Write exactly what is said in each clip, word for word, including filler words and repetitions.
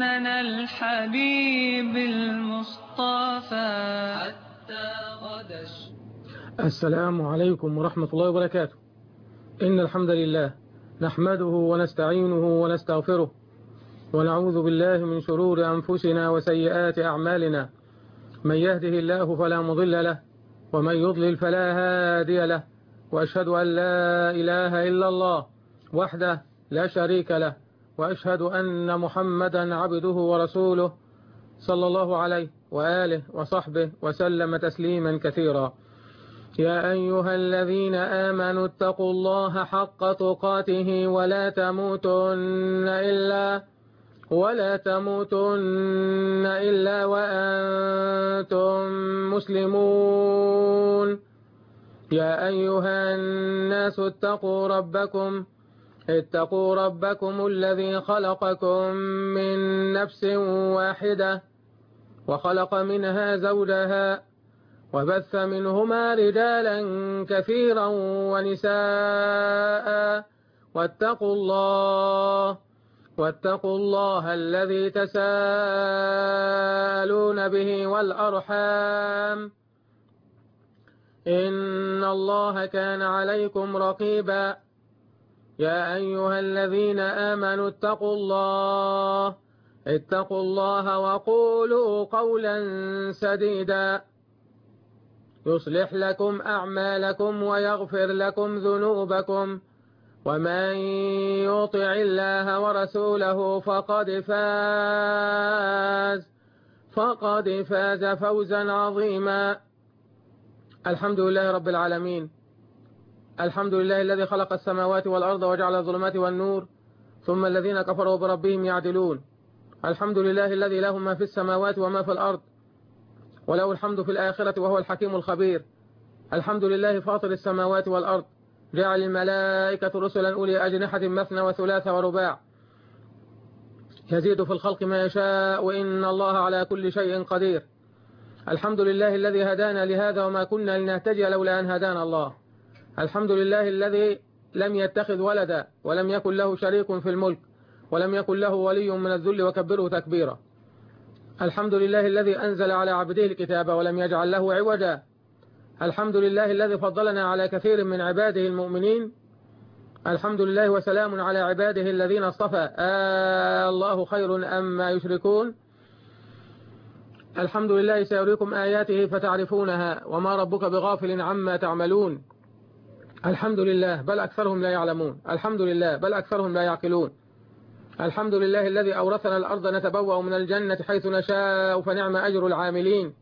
سنن الحبيب المصطفى حتى غدش. السلام عليكم ورحمة الله وبركاته. إن الحمد لله نحمده ونستعينه ونستغفره ونعوذ بالله من شرور أنفسنا وسيئات أعمالنا. من يهده الله فلا مضل له ومن يضلل فلا هادي له، وأشهد أن لا إله إلا الله وحده لا شريك له، وأشهد أن محمدا عبده ورسوله صلى الله عليه وآله وصحبه وسلم تسليما كثيرا. يا أيها الذين آمنوا اتقوا الله حق تقاته ولا تموتن إلا ولا تموتن إلا وأنتم مسلمون. يا أيها الناس اتقوا ربكم اتقوا ربكم الذي خلقكم من نفس واحدة وخلق منها زوجها وبث منهما رجالا كثيرا ونساء واتقوا الله واتقوا الله الذي تساءلون به والأرحام إن الله كان عليكم رقيبا. يا أيها الذين آمنوا اتقوا الله اتقوا الله وقولوا قولا سديدا يصلح لكم أعمالكم ويغفر لكم ذنوبكم، ومن يطع الله ورسوله فقد فاز فقد فاز فوزا عظيما. الحمد لله رب العالمين، الحمد لله الذي خلق السماوات والأرض وجعل الظلمات والنور ثم الذين كفروا بربهم يعدلون. الحمد لله الذي له ما في السماوات وما في الأرض وله الحمد في الآخرة وهو الحكيم الخبير. الحمد لله فاطر السماوات والأرض، جعل الملائكة رسلا أولي أجنحة مثنى وثلاث ورباع، يزيد في الخلق ما يشاء وإن الله على كل شيء قدير. الحمد لله الذي هدانا لهذا وما كنا لنهتدي لولا أن هدانا الله. الحمد لله الذي لم يتخذ ولدا ولم يكن له شريك في الملك ولم يكن له ولي من الذل وكبره تكبيرا. الحمد لله الذي أنزل على عبده الكتاب ولم يجعل له عوجا. الحمد لله الذي فضلنا على كثير من عباده المؤمنين. الحمد لله وسلام على عباده الذين اصطفى. آه الله خير أما يشركون. الحمد لله سيريكم آياته فتعرفونها وما ربك بغافل عما تعملون. الحمد لله بل أكثرهم لا يعلمون. الحمد لله بل أكثرهم لا يعقلون. الحمد لله الذي أورثنا الأرض نتبوأ من الجنة حيث نشاء فنعم أجر العاملين.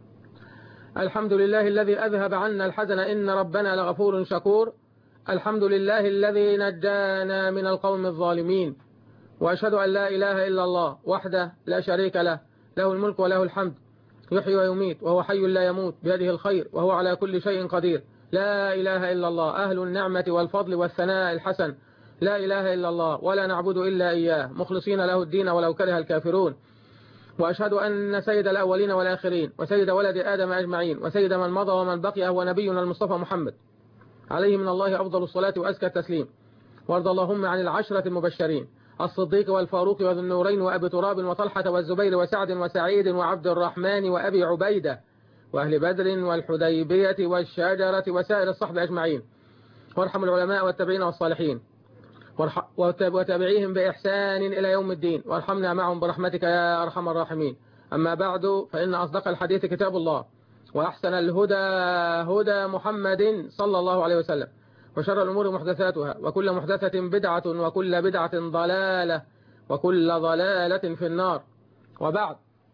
الحمد لله الذي أذهب عنا الحزن إن ربنا لغفور شكور. الحمد لله الذي نجانا من القوم الظالمين. وأشهد أن لا إله إلا الله وحده لا شريك له، له الملك وله الحمد، يحيي ويميت وهو حي لا يموت، بيده الخير وهو على كل شيء قدير. لا إله إلا الله أهل النعمة والفضل والثناء الحسن. لا إله إلا الله ولا نعبد إلا إياه مخلصين له الدين ولو كره الكافرون. وأشهد أن سيد الأولين والآخرين وسيد ولد آدم أجمعين وسيد من مضى ومن بقي هو نبينا المصطفى محمد عليه من الله أفضل الصلاة وأزكى التسليم. وارض اللهم عن العشرة المبشرين الصديق والفاروق وذو النورين وأبي تراب وطلحة والزبير وسعد وسعيد وعبد الرحمن وأبي عبيدة وأهل بدر والحديبية والشجرة وسائر الصحب أجمعين. وارحم العلماء والتابعين والصالحين وتابعيهم بإحسان إلى يوم الدين، وارحمنا معهم برحمتك يا أرحم الراحمين. أما بعد، فإن أصدق الحديث كتاب الله، وأحسن الهدى هدى محمد صلى الله عليه وسلم، وشر الأمور محدثاتها، وكل محدثة بدعة، وكل بدعة ضلالة، وكل ضلالة في النار. وبعد،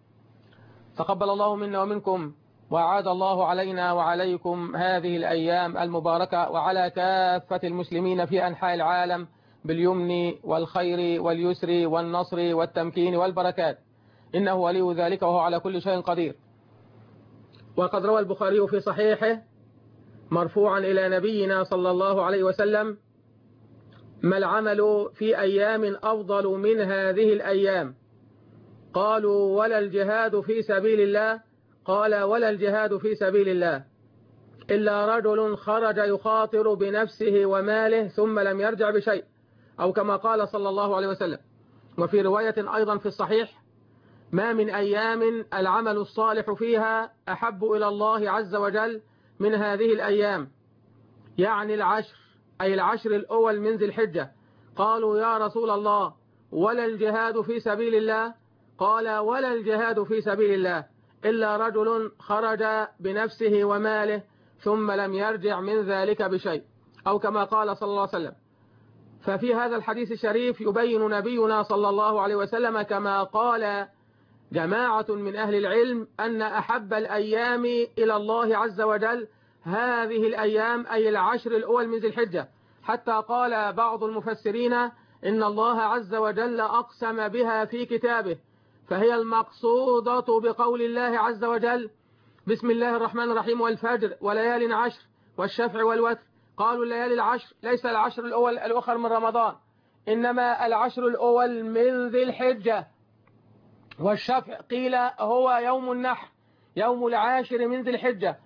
تقبل الله منا ومنكم، وأعاد الله علينا وعليكم هذه الأيام المباركة وعلى كافة المسلمين في أنحاء العالم باليمن والخير واليسر والنصر والتمكين والبركات، إنه ولي ذلك وهو على كل شيء قدير. وقد روى البخاري في صحيحه مرفوعا إلى نبينا صلى الله عليه وسلم: ما العمل في أيام أفضل من هذه الأيام؟ قالوا: ولا الجهاد في سبيل الله. قال: ولا الجهاد في سبيل الله إلا رجل خرج يخاطر بنفسه وماله ثم لم يرجع بشيء، أو كما قال صلى الله عليه وسلم. وفي رواية أيضا في الصحيح: ما من أيام العمل الصالح فيها أحب إلى الله عز وجل من هذه الأيام، يعني العشر، أي العشر الأول من ذي الحجة. قالوا: يا رسول الله، ولا الجهاد في سبيل الله؟ قال: ولا الجهاد في سبيل الله إلا رجل خرج بنفسه وماله ثم لم يرجع من ذلك بشيء، أو كما قال صلى الله عليه وسلم. ففي هذا الحديث الشريف يبين نبينا صلى الله عليه وسلم كما قال جماعة من أهل العلم أن أحب الأيام إلى الله عز وجل هذه الأيام، أي العشر الأول من ذي الحجة، حتى قال بعض المفسرين إن الله عز وجل أقسم بها في كتابه، فهي المقصودة بقول الله عز وجل: بسم الله الرحمن الرحيم، والفجر وليال عشر والشفع والوتر. قالوا الليالي العشر ليس العشر الأول الأخر من رمضان، إنما العشر الأول من ذي الحجة. والشفع قيل هو يوم النحر، يوم العاشر من ذي الحجة.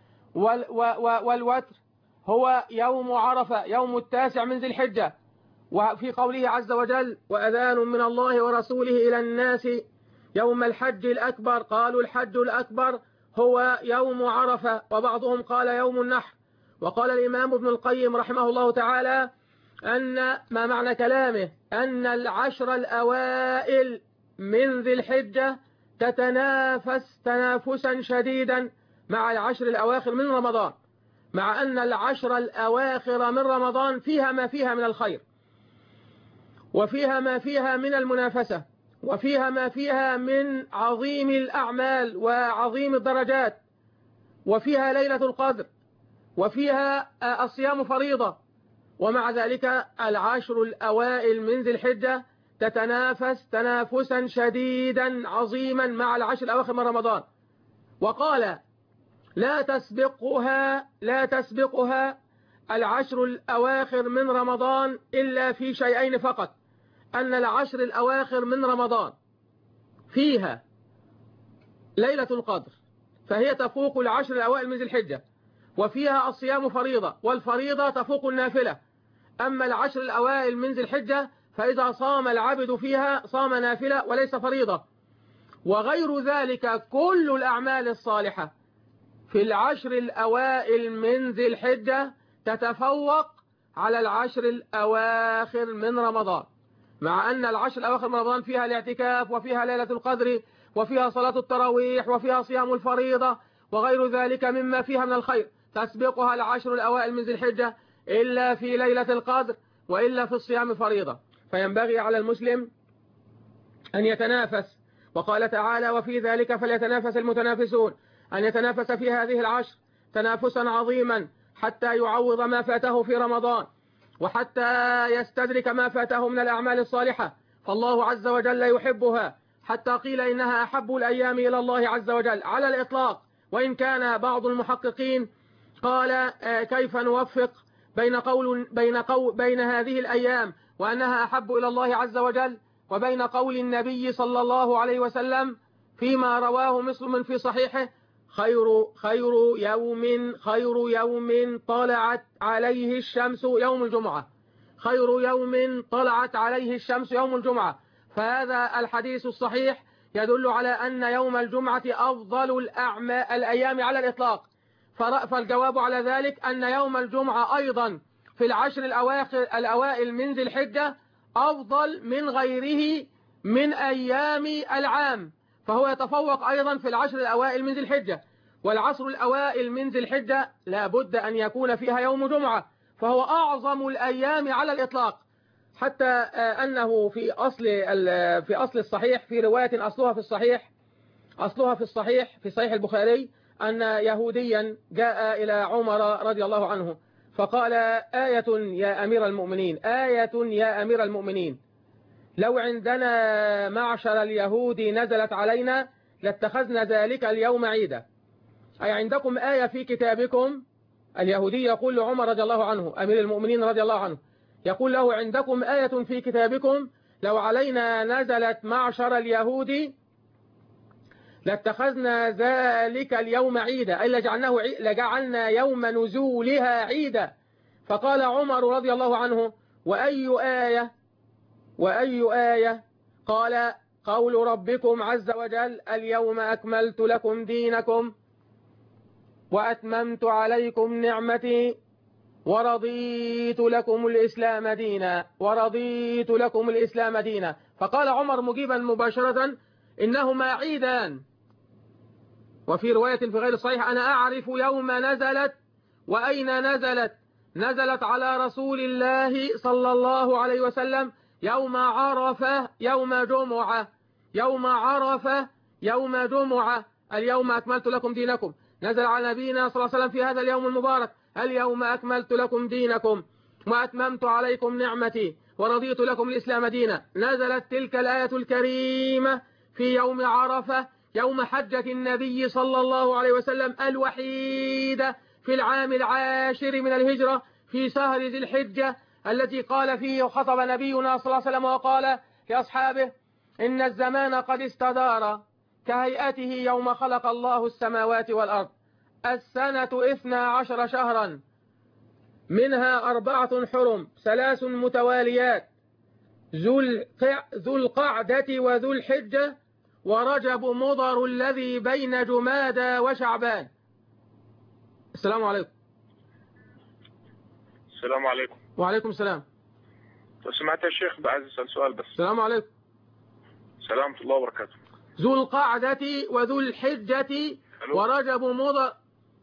والوتر هو يوم عرفة، يوم التاسع من ذي الحجة. وفي قوله عز وجل: وأذان من الله ورسوله إلى الناس يوم الحج الأكبر. قالوا الحج الأكبر هو يوم عرفة، وبعضهم قال يوم النحر. وقال الإمام ابن القيم رحمه الله تعالى أن ما معنى كلامه أن العشر الأوائل من ذي الحجة تتنافس تنافسا شديدا مع العشر الأواخر من رمضان، مع أن العشر الأواخر من رمضان فيها ما فيها من الخير، وفيها ما فيها من المنافسة، وفيها ما فيها من عظيم الأعمال وعظيم الدرجات، وفيها ليلة القدر، وفيها الصيام فريضة. ومع ذلك العشر الأوائل من ذي الحجة تتنافس تنافسا شديدا عظيما مع العشر الأواخر من رمضان. وقال: لا تسبقها لا تسبقها العشر الأواخر من رمضان إلا في شيئين فقط: أن العشر الأواخر من رمضان فيها ليلة القدر، فهي تفوق العشر الأوائل من ذي الحجة، وفيها الصيام فريضة، والفريضة تفوق النافلة. أما العشر الأوائل من ذي الحجة فإذا صام العبد فيها صام نافلة وليس فريضة. وغير ذلك كل الأعمال الصالحة في العشر الأوائل من ذي الحجة تتفوق على العشر الأواخر من رمضان، مع أن العشر الأواخر من رمضان فيها الاعتكاف، وفيها ليلة القدر، وفيها صلاة التراويح، وفيها صيام الفريضة، وغير ذلك مما فيها من الخير. تسبقها العشر الأوائل من ذي الحجة إلا في ليلة القدر، وإلا في الصيام فريضة. فينبغي على المسلم أن يتنافس. وقال تعالى: وفي ذلك فليتنافس المتنافسون، أن يتنافس في هذه العشر تنافسا عظيما حتى يعوض ما فاته في رمضان، وحتى يستدرك ما فاته من الأعمال الصالحة، فالله عز وجل يحبها، حتى قيل إنها أحب الأيام إلى الله عز وجل على الإطلاق. وإن كان بعض المحققين قال: كيف نوفق بين قول بين قول بين هذه الأيام وأنها أحب إلى الله عز وجل وبين قول النبي صلى الله عليه وسلم فيما رواه مسلم في صحيحه: خير خير يوم خير يوم طلعت عليه الشمس يوم الجمعة، خير يوم طلعت عليه الشمس يوم الجمعة. فهذا الحديث الصحيح يدل على أن يوم الجمعة أفضل الأعمال الأيام على الإطلاق. فالجواب على ذلك أن يوم الجمعة أيضا في العشر الأواخر الأوائل من ذي الحجة أفضل من غيره من أيام العام، فهو يتفوق أيضا في العشر الأوائل من ذي الحجة. والعشر الأوائل من ذي الحجة لا بد أن يكون فيها يوم جمعة، فهو أعظم الأيام على الإطلاق، حتى أنه في أصل في أصل الصحيح في رواية أصلها في الصحيح أصلها في الصحيح في صحيح البخاري أن يهوديا جاء إلى عمر رضي الله عنه فقال: آية يا أمير المؤمنين آية يا أمير المؤمنين لو عندنا معشر اليهود نزلت علينا لاتخذنا ذلك اليوم عيدا. أي عندكم آية في كتابكم؟ اليهودي يقول لعمر رضي الله عنه أمير المؤمنين رضي الله عنه، يقول له: عندكم آية في كتابكم لو علينا نزلت معشر اليهود لاتخذنا ذلك اليوم عيدا، أي لجعلناه لجعلنا يوم نزولها عيدا. فقال عمر رضي الله عنه: وأي آية وأي آية قال قول ربكم عز وجل اليوم أكملت لكم دينكم وأتممت عليكم نعمتي ورضيت لكم الإسلام دينا ورضيت لكم الإسلام دينا. فقال عمر مجيبا مباشرة إنهما عيدان. وفي رواية في غير الصحيح أنا أعرف يوم نزلت وأين نزلت. نزلت على رسول الله صلى الله عليه وسلم يوم عرفة يوم جمعة يوم عرفة يوم جمعة اليوم أكملت لكم دينكم. نزل على نبينا صلى الله عليه وسلم في هذا اليوم المبارك اليوم أكملت لكم دينكم وأتممت عليكم نعمتي ورضيت لكم الإسلام دينا. نزلت تلك الآية الكريمة في يوم عرفة يوم حجة النبي صلى الله عليه وسلم الوحيدة في العام العاشر من الهجرة في شهر ذي الحجة التي قال فيه وخطب نبينا صلى الله عليه وسلم وقال لأصحابه إن الزمان قد استدار كهيئته يوم خلق الله السماوات والأرض السنة إثنا عشر شهرا منها أربعة حرم ثلاث متواليات ذو القعدة وذو الحجة ورجب مضر الذي بين جمادى وشعبان. السلام عليكم. السلام عليكم. وعليكم السلام. لو سمعت يا شيخ بعد اسال سؤال بس. السلام عليكم. سلام الله وبركاته. ذو القعدة وذو الحجة ورجب مضر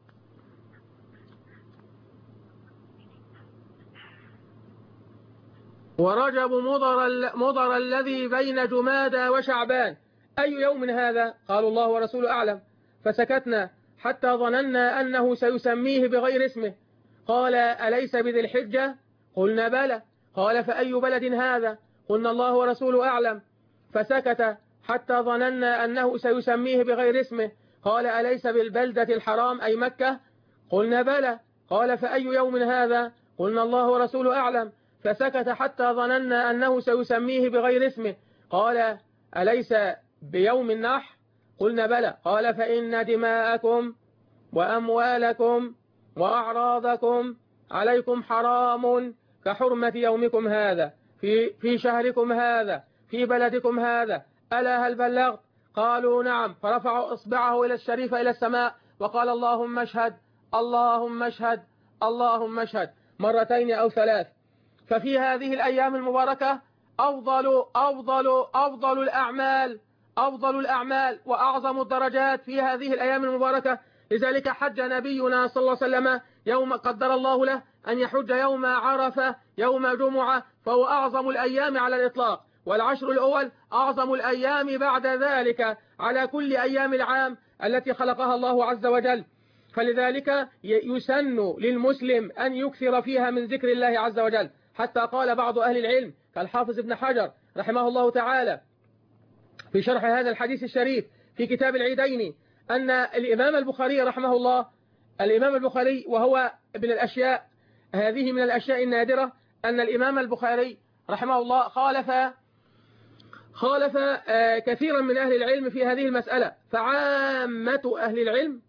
ورجب مضر مضر الذي بين جمادى وشعبان أي يوم هذا؟ قالوا الله ورسوله أعلم. فسكتنا حتى ظننا أنه سيسميه بغير اسمه. قال أليس بذي الحجة؟ قلنا بلى. قال فأي بلد هذا؟ قلنا الله ورسوله أعلم. فسكت حتى ظننا أنه سيسميه بغير اسمه. قال أليس بالبلدة الحرام أي مكة؟ قلنا بلى. قال فأي يوم هذا؟ قلنا الله ورسوله أعلم. فسكت حتى ظننا أنه سيسميه بغير اسمه. قال أليس بيوم النحر؟ قلنا بلى. قال فإن دماءكم وأموالكم وأعراضكم عليكم حرام كحرمة يومكم هذا في في شهركم هذا في بلدكم هذا. ألا هل بلغت؟ قالوا نعم. فرفع إصبعه إلى الشريف إلى السماء وقال اللهم اشهد اللهم اشهد اللهم اشهد مرتين أو ثلاث. ففي هذه الأيام المباركة أفضل أفضل أفضل الأعمال أفضل الأعمال وأعظم الدرجات في هذه الأيام المباركة. لذلك حج نبينا صلى الله عليه وسلم يوم قدر الله له أن يحج يوم عرفة يوم جمعة فهو أعظم الأيام على الإطلاق. والعشر الأول أعظم الأيام بعد ذلك على كل أيام العام التي خلقها الله عز وجل. فلذلك يسن للمسلم أن يكثر فيها من ذكر الله عز وجل. حتى قال بعض أهل العلم كالحافظ ابن حجر رحمه الله تعالى في شرح هذا الحديث الشريف في كتاب العيدين أن الإمام البخاري رحمه الله الإمام البخاري وهو من الأشياء هذه من الأشياء النادرة أن الإمام البخاري رحمه الله خالف خالف كثيرا من أهل العلم في هذه المسألة. فعامة أهل العلم.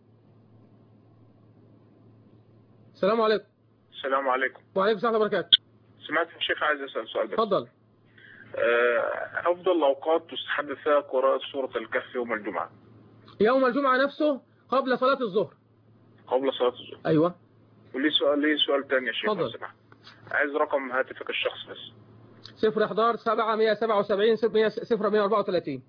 السلام عليكم. السلام عليكم. وعليكم السلام وبركاته. سمعت الشيخ عايز أسأل سؤال بس. تفضل. أفضل الأوقات تستحب فيها قراءة سورة الكهف يوم الجمعة. يوم الجمعة نفسه قبل صلاة الظهر. قبل صلاة الظهر. أيوة. ولي سؤال لي سؤال تاني يا شيخ. تفضل. عايز رقم هاتفك الشخص بس. صفر احدار سبعة مية سبعة وسبعين صفر مية أربعة وثلاثين.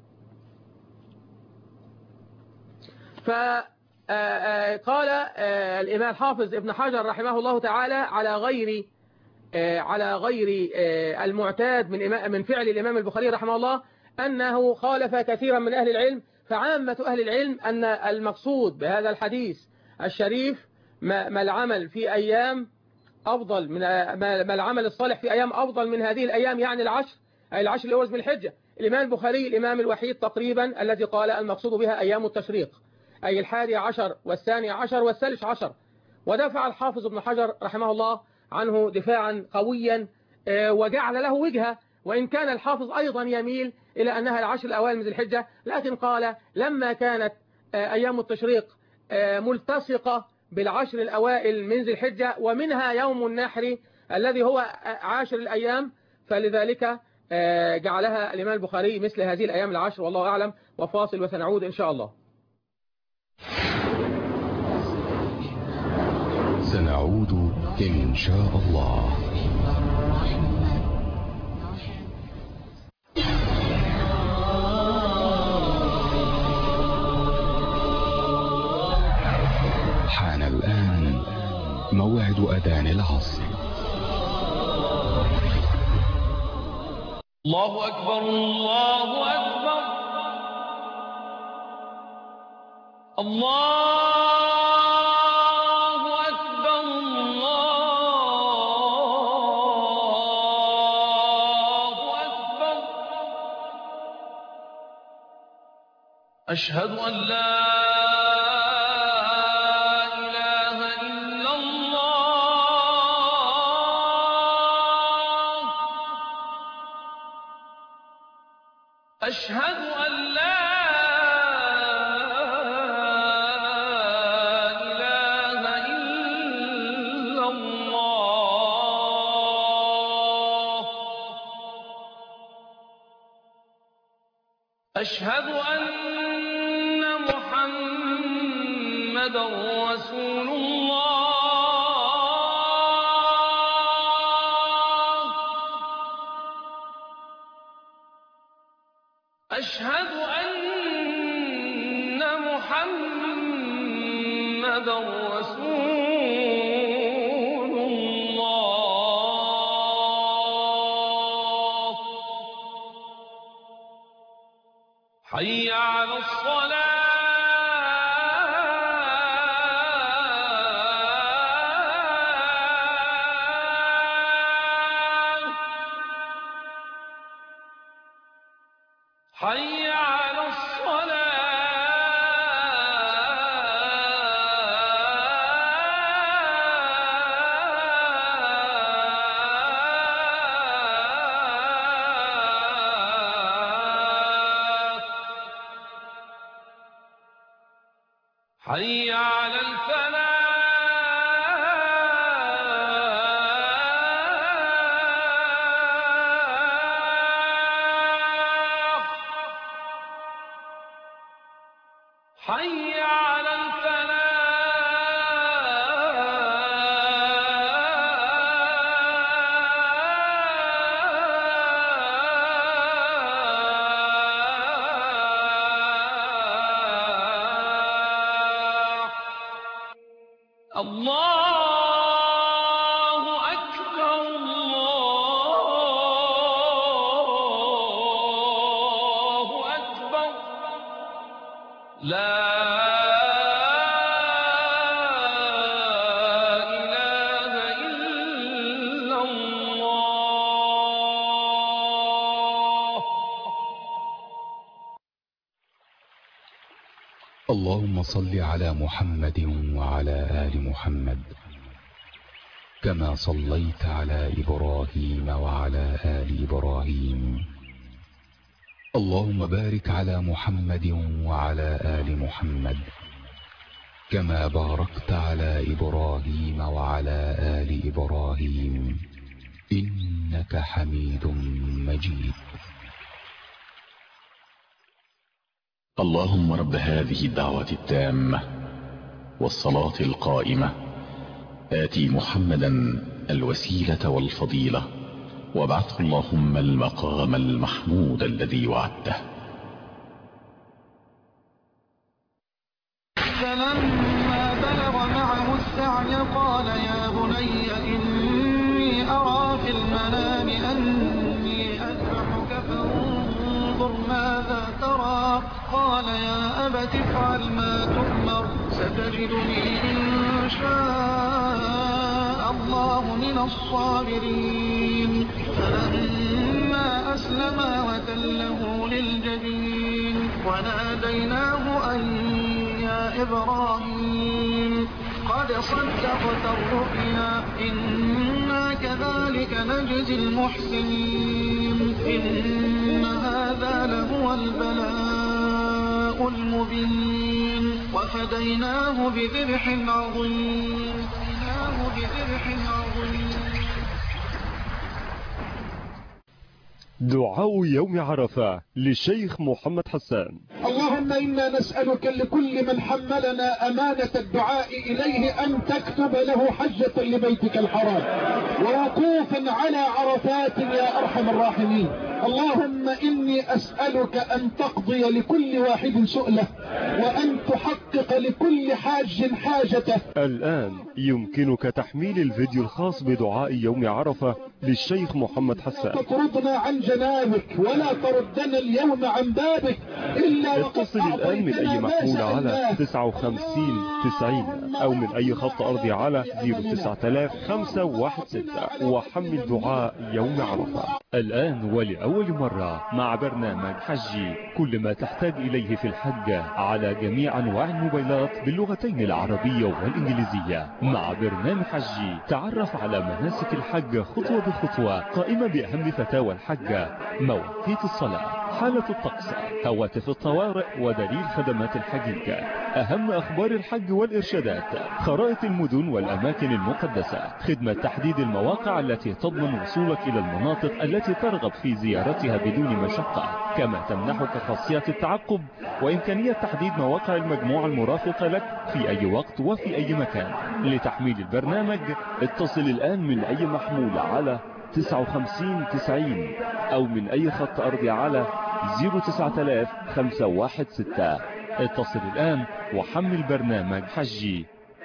فقال الإمام الحافظ ابن حجر رحمه الله تعالى على غير على غير المعتاد من من فعل الإمام البخاري رحمه الله أنه خالف كثيرا من أهل العلم. فعامة أهل العلم أن المقصود بهذا الحديث الشريف ما العمل في أيام أفضل من ما العمل الصالح في أيام أفضل من هذه الأيام يعني العشر أي العشر الأول من الحجة. الإمام البخاري الإمام الوحيد تقريبا الذي قال المقصود بها أيام التشريق أي الحادي عشر والثاني عشر والثالث عشر. ودافع الحافظ ابن حجر رحمه الله عنه دفاعا قويا وجعل له وجهة وإن كان الحافظ أيضا يميل إلى أنها العشر الأوائل من ذي الحجة لكن قال لما كانت أيام التشريق ملتصقة بالعشر الأوائل من ذي الحجة ومنها يوم النحر الذي هو عاشر الأيام فلذلك جعلها الإمام البخاري مثل هذه الأيام العشر، والله أعلم. وفاصل وسنعود إن شاء الله. سنعود إن شاء الله. حان الآن موعد أذان العصر. الله أكبر الله أكبر الله أكبر الله أكبر. أشهد أن لا أشهد أن لا إله إلا الله. أشهد أن محمدا رسول الله. أشهد أن محمدا رسول الله. حي على الصلاة. حي على الصلاة. حي على الفلاح. حي على الفلاح. الله أكبر الله أكبر. لا إله إلا الله. اللهم صل على محمد وعلى آل محمد كما صليت على إبراهيم وعلى آل إبراهيم. اللهم بارك على محمد وعلى آل محمد كما باركت على إبراهيم وعلى آل إبراهيم إنك حميد مجيد. اللهم رب هذه الدعوة التامة والصلاة القائمة آتي محمدا الوسيلة والفضيلة وابعثه اللهم المقام المحمود الذي وعدته. فلما بلغ معه السعي قال يا بني إني أرى في المنام أني أذبحك فانظر ماذا ترى. قال يا أبت افعل ما تؤمر ستجدني إن شاء الله من الصابرين. فلما أسلما وتله للجبين وناديناه أن يا إبراهيم قد صدقت الرؤيا إنا كذلك نجزي المحسنين. إن هذا لهو البلاء المبين وفديناه بذبح عظيم. فديناه بذبح عظيم. دعاء يوم عرفة للشيخ محمد حسان. اللهم إنا نسألك لكل من حملنا أمانة الدعاء إليه أن تكتب له حجة لبيتك الحرام ووقوفا على عرفات يا أرحم الراحمين. اللهم إني أسألك أن تقضي لكل واحد سؤله وأن تحقق لكل حاج حاجته. الآن يمكنك تحميل الفيديو الخاص بدعاء يوم عرفة للشيخ محمد حسان. تطردنا عن جنابك ولا تردنا اليوم عن بابك إلا اتصل الآن من أي محمول على تسعة وخمسين تسعين أو من أي خط أرضي على صفر تسعة آلاف خمسة واحد ستة وحمل دعاء يوم عرفة. الآن ولأول مرة مع برنامج حجي، كل ما تحتاج إليه في الحج على جميع أنواع الموبايلات باللغتين العربية والإنجليزية. مع برنامج حجي تعرف على مناسك الحج خطوة بخطوة، قائمة بأهم فتاوى الحج، مواقيت الصلاة، حالة الطقس، هواتف الطوارئ ودليل خدمات الحجيج، أهم أخبار الحج والإرشادات، خرائط المدن والأماكن المقدسة، خدمة تحديد المواقع التي تضمن وصولك إلى المناطق التي ترغب في زيارتها بدون مشقة، كما تمنحك خاصية التعقب وإمكانية تحديد مواقع المجموعة المرافقة لك في أي وقت وفي أي مكان. لتحميل البرنامج اتصل الآن من أي محمول على تسعة وخمسين تسعين أو من أي خط أرضي على صفر تسعة آلاف خمسة واحد ستة. اتصل الآن وحمل برنامج حجي.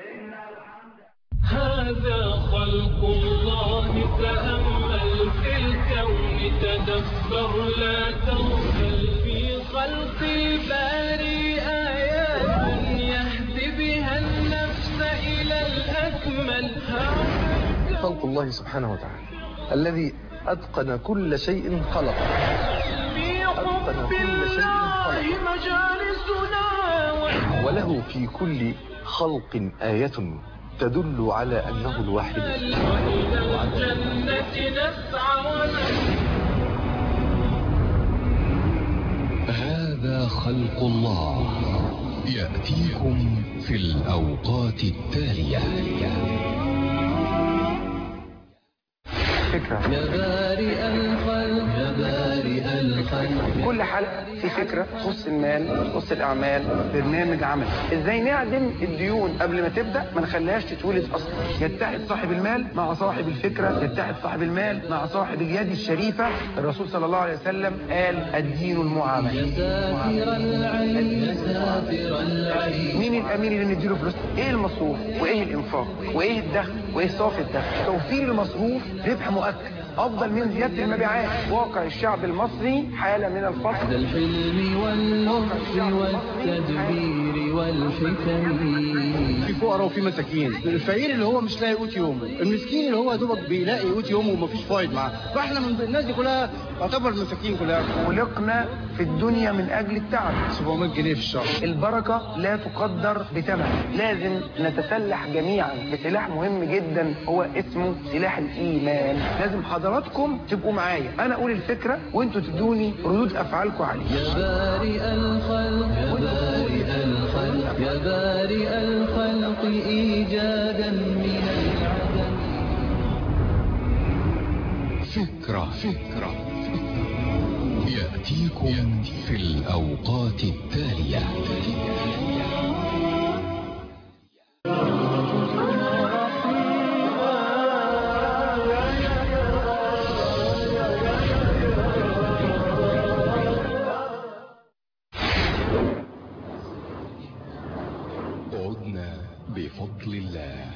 هذا خلق الله، تأمل في الكون، تدبر لا تغفل، في خلق الباري آيات يهدي بها النفس إلى الأكمل. خلق الله سبحانه وتعالى الذي أتقن كل شيء خلق، أتقن كل شيء خلق، وله في كل خلق آية تدل على أنه الواحد. هذا خلق الله يأتيكم في الأوقات التالية. فكرة يا بارئ الخلق يا بارئ الخلق. كل حلقة في فكرة تخص المال، تخص الأعمال، برنامج عمل ازاي نعدم الديون قبل ما تبدأ، ما نخليهاش تتولد أصلا. يتحد صاحب المال مع صاحب الفكرة، يتحد صاحب المال مع صاحب اليد الشريفة. الرسول صلى الله عليه وسلم قال الدين المعاملة. يا ساتر العين يا ساتر العين. مين الأمين اللي نديله فلوس؟ ايه المصروف وايه الانفاق وايه الدخل وايه صافي الدخل؟ توفير المصروف ربح مؤكد افضل من زيادة المبيعات. واقع الشعب المصري حالة من الفقر. الحلم واللطف والتدبير والحكم. في فقراء وفي مساكين. الفقير اللي هو مش لاقي قوت يومه، المسكين اللي هو دوبك بيلاقي قوت يومه ومفيش فايد معاه. فاحنا من الناس دي كلها تعتبر مساكين كلها. خلقنا في الدنيا من اجل التعب. سبعمائة جنيه في الشهر. البركة لا تقدر بثمن. لازم نتسلح جميعا بسلاح مهم جدا هو اسمه سلاح الايمان. لازم حضراتكم تبقوا معايا، انا اقول الفكرة وانتوا تدوني ردود افعالكم عليها. يا بارئ الخلق يا بارئ الخلق يا بارئ الخلق ايجادا من العدم. فكرة فكرة يأتيكم في الأوقات التالية. عدنا بفضل الله.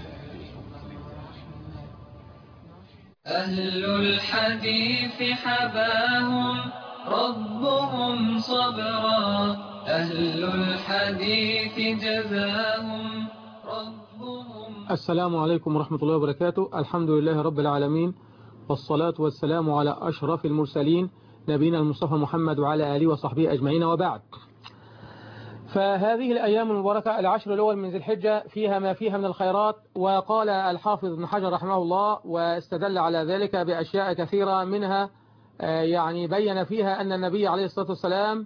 أهل الحديث حباهم ربهم صبرا، أهل الحديث جزاهم ربهم. السلام عليكم ورحمة الله وبركاته. الحمد لله رب العالمين، والصلاة والسلام على أشرف المرسلين نبينا المصطفى محمد وعلى آله وصحبه أجمعين، وبعد. فهذه الأيام المباركة العشر الأول من ذي الحجة فيها ما فيها من الخيرات. وقال الحافظ ابن حجر رحمه الله واستدل على ذلك بأشياء كثيرة، منها يعني بين فيها أن النبي عليه الصلاة والسلام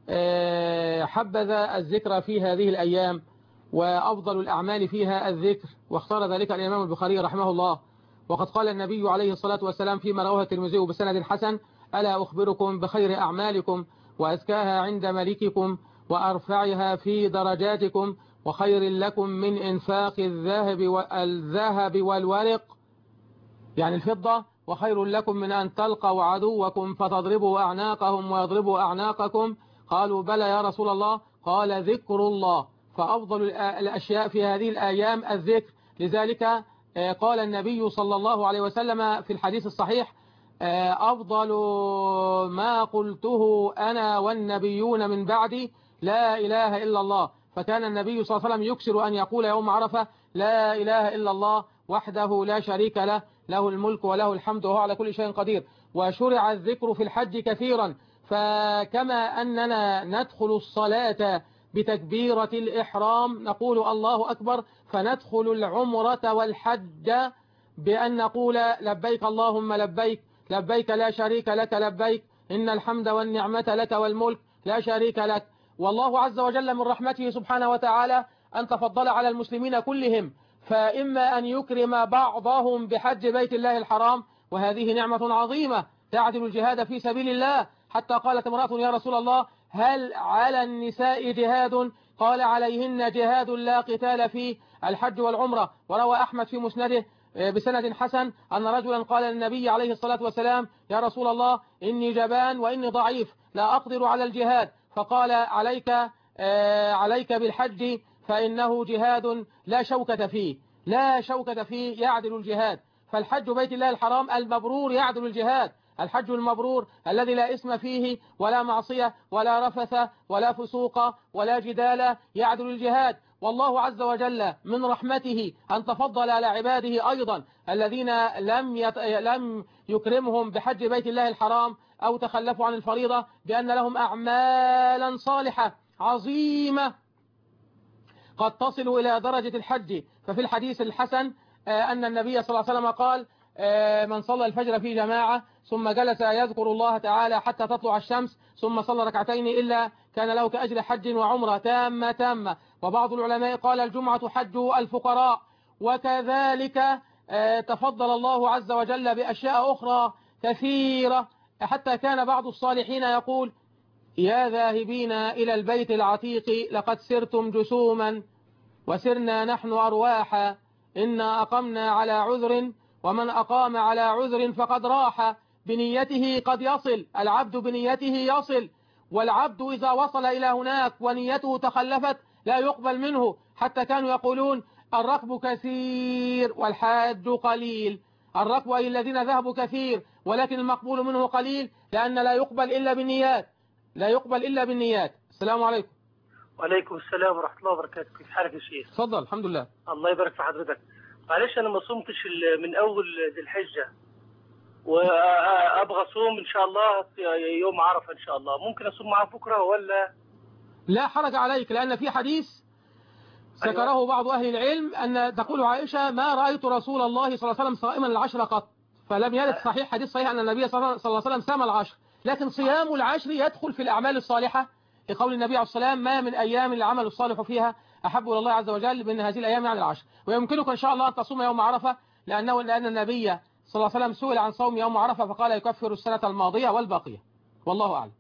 حبذ الذكر في هذه الأيام، وأفضل الأعمال فيها الذكر، واختار ذلك الإمام البخاري رحمه الله. وقد قال النبي عليه الصلاة والسلام فيما رواه الترمذي بسند حسن: ألا أخبركم بخير أعمالكم وأزكاها عند ملككم وأرفعها في درجاتكم وخير لكم من إنفاق الذهب والذهب والورق يعني الفضة، وخير لكم من أن تلقوا عدوكم فتضربوا أعناقهم ويضربوا أعناقكم. قالوا بلى يا رسول الله. قال ذكر الله، فأفضل الأشياء في هذه الأيام الذكر. لذلك قال النبي صلى الله عليه وسلم في الحديث الصحيح أفضل ما قلته أنا والنبيون من بعدي لا إله إلا الله. فكان النبي صلى الله عليه وسلم يكثر أن يقول يوم عرفة لا إله إلا الله وحده لا شريك له، له الملك وله الحمد وهو على كل شيء قدير. وشرع الذكر في الحج كثيرا، فكما أننا ندخل الصلاة بتكبيرة الإحرام نقول الله أكبر، فندخل العمرة والحج بأن نقول لبيك اللهم لبيك لبيك لا شريك لك لبيك إن الحمد والنعمة لك والملك لا شريك لك. والله عز وجل من رحمته سبحانه وتعالى أن تفضل على المسلمين كلهم، فإما أن يكرم بعضهم بحج بيت الله الحرام، وهذه نعمة عظيمة تعدل الجهاد في سبيل الله. حتى قالت امرأة يا رسول الله هل على النساء جهاد؟ قال عليهن جهاد لا قتال فيه الحج والعمرة. وروى أحمد في مسنده بسند حسن أن رجلا قال للنبي عليه الصلاة والسلام يا رسول الله إني جبان وإني ضعيف لا أقدر على الجهاد، فقال عليك عليك بالحج فإنه جهاد لا شوكة فيه لا شوكة فيه يعدل الجهاد. فالحج بيت الله الحرام المبرور يعدل الجهاد، الحج المبرور الذي لا اسم فيه ولا معصية ولا رفث ولا فسوق ولا جدال يعدل الجهاد. والله عز وجل من رحمته أن تفضل على عباده أيضا الذين لم يت... لم يكرمهم بحج بيت الله الحرام أو تخلفوا عن الفريضة بأن لهم أعمالا صالحة عظيمة قد تصل إلى درجة الحج. ففي الحديث الحسن أن النبي صلى الله عليه وسلم قال من صلى الفجر في جماعة ثم جلس يذكر الله تعالى حتى تطلع الشمس ثم صلى ركعتين إلا كان له كأجر حج وعمرة تامة تامة. وبعض العلماء قال الجمعة حج الفقراء. وكذلك تفضل الله عز وجل بأشياء أخرى كثيرة، حتى كان بعض الصالحين يقول يا ذاهبين إلى البيت العتيق لقد سرتم جسوما وسرنا نحن أرواحا إنا أقمنا على عذر ومن أقام على عذر فقد راح. بنيته قد يصل العبد بنيته يصل، والعبد إذا وصل إلى هناك ونيته تخلفت لا يقبل منه. حتى كانوا يقولون الركب كثير والحاج قليل. الركب أي الذين ذهبوا كثير ولكن المقبول منه قليل، لأن لا يقبل إلا بالنيات لا يقبل إلا بالنيات. السلام عليكم. وعليكم السلام ورحمة الله وبركاته. كيف حالك يا شيخ؟ تفضل. الحمد لله. الله يبارك في حضرتك. معلش أنا ما صمتش من أول ذي الحجة وأبغى أصوم إن شاء الله يوم عرفة إن شاء الله، ممكن أصوم معاه بكرة ولا؟ لا حرج عليك، لأن في حديث ذكره أيوة. بعض أهل العلم أن تقول عائشة ما رأيت رسول الله صلى الله عليه وسلم صائما العشر قط، فلم يرد صحيح حديث صحيح أن النبي صلى الله عليه وسلم صام العشر، لكن صيام العشر يدخل في الأعمال الصالحة لقول النبي عليه الصلاة والسلام ما من أيام العمل الصالح فيها أحب إلى الله عز وجل من هذه الأيام يعني العشر. ويمكنك إن شاء الله أن تصوم يوم عرفة، لأنه لأن النبي صلى الله عليه وسلم سئل عن صوم يوم عرفة فقال يكفر السنة الماضية والباقية. والله أعلم.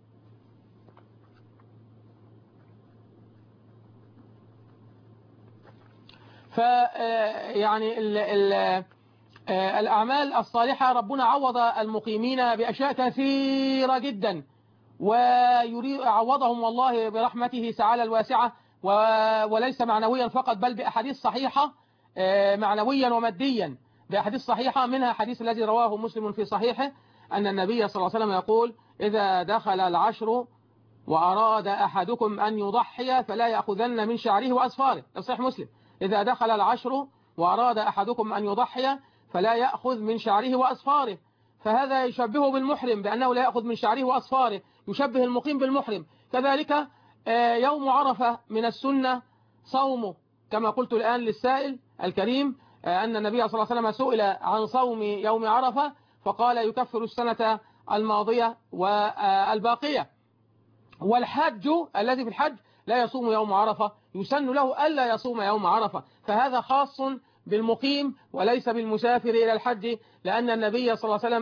ف يعني ال ال الأعمال الصالحة ربنا عوض المقيمين بأشياء كثيرة جدا، ويريد عوضهم والله برحمته تعالى الواسعة، وليس معنويا فقط بل بأحاديث صحيحة معنويا وماديا. بأحاديث صحيحة منها حديث الذي رواه مسلم في صحيحه أن النبي صلى الله عليه وسلم يقول إذا دخل العشر وأراد أحدكم أن يضحي فلا يأخذن من شعره وأسفاره. صحيح مسلم. إذا دخل العشر وأراد أحدكم أن يضحي فلا يأخذ من شعره وأسفاره. فهذا يشبهه بالمحرم بأنه لا يأخذ من شعره وأسفاره، يشبه المقيم بالمحرم. كذلك يوم عرفة من السنة صومه، كما قلت الآن للسائل الكريم أن النبي صلى الله عليه وسلم سئل عن صوم يوم عرفة فقال يكفر السنة الماضية والباقية. والحج الذي في الحج لا يصوم يوم عرفة، يسن له ألا يصوم يوم عرفة، فهذا خاص بالمقيم وليس بالمسافر إلى الحج، لأن النبي صلى الله عليه وسلم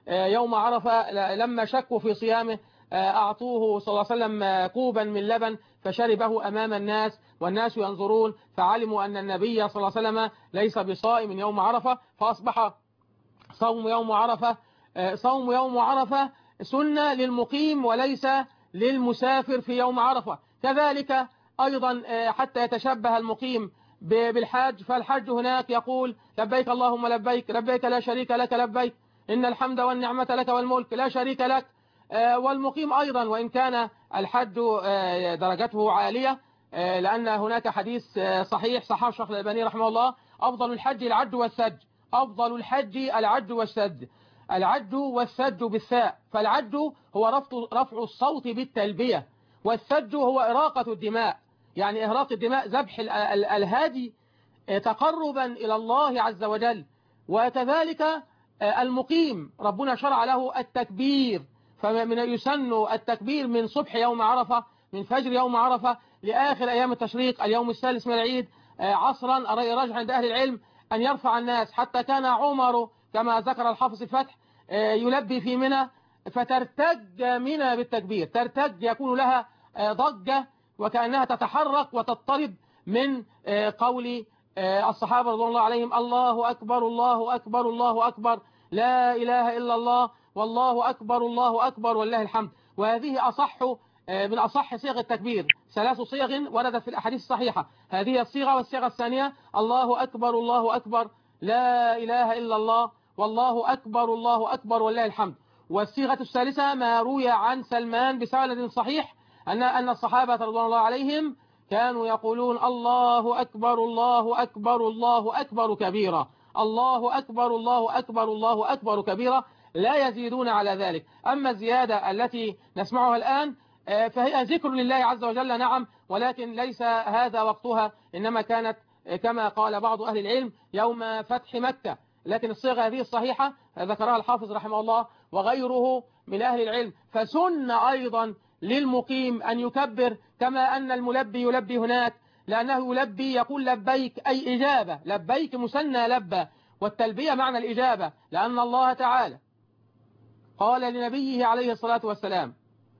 يوم عرفة لما شكوا في صيامه أعطوه صلى الله عليه وسلم كوبا من لبن فشربه أمام الناس والناس ينظرون فعلموا أن النبي صلى الله عليه وسلم ليس بصائم يوم عرفة، فأصبح صوم يوم عرفة صوم يوم عرفة سنة للمقيم وليس للمسافر في يوم عرفة. كذلك أيضا حتى يتشبه المقيم بالحاج، فالحج هناك يقول لبيك اللهم لبيك لبيك لا شريك لك لبيك إن الحمد والنعمة لك والملك لا شريك لك. والمقيم أيضا وإن كان الحج درجته عالية، لأن هناك حديث صحيح صححه الشيخ الألباني رحمه الله: أفضل الحج العج والسج، أفضل الحج العج والسج، العج والسج بالثاء، فالعج هو رفع رفع الصوت بالتلبية، والسج هو إراقة الدماء، يعني إهراق الدماء، ذبح الهادي تقربا إلى الله عز وجل. وكذلك المقيم ربنا شرع له التكبير، فمن يسن التكبير من صبح يوم عرفة، من فجر يوم عرفة لآخر أيام التشريق اليوم الثالث من العيد عصرا. الرأي الراجح عند أهل العلم أن يرفع الناس، حتى كان عمر كما ذكر الحافظ الفتح يلبي في منى فترتج منى بالتكبير، ترتج يكون لها ضجة وكأنها تتحرك وتضطرب من قول الصحابة رضوان الله عليهم: الله أكبر الله أكبر الله أكبر لا إله إلا الله والله أكبر الله أكبر ولله الحمد. وهذه أصح من أصح صيغ التكبير، ثلاث صيغ وردت في الأحاديث الصحيحة، هذه الصيغة والصيغة الثانية الله أكبر الله أكبر لا إله إلا الله والله أكبر الله أكبر ولله الحمد. والصيغة الثالثة ما روي عن سلمان بسند صحيح أن أن الصحابة رضوان الله عليهم كانوا يقولون الله أكبر الله أكبر الله أكبر كبيرا، الله أكبر الله أكبر الله أكبر كبيرا، لا يزيدون على ذلك. أما الزيادة التي نسمعها الآن فهي ذكر لله عز وجل، نعم، ولكن ليس هذا وقتها، إنما كانت كما قال بعض أهل العلم يوم فتح مكة. لكن الصيغة هذه الصحيحة ذكرها الحافظ رحمه الله وغيره من أهل العلم. فسن أيضا للمقيم أن يكبر كما أن الملبي يلبي هناك، لأنه يلبي يقول لبيك أي إجابة، لبيك مثنى لبى، والتلبية معنى الإجابة، لأن الله تعالى قال لنبيه عليه الصلاة والسلام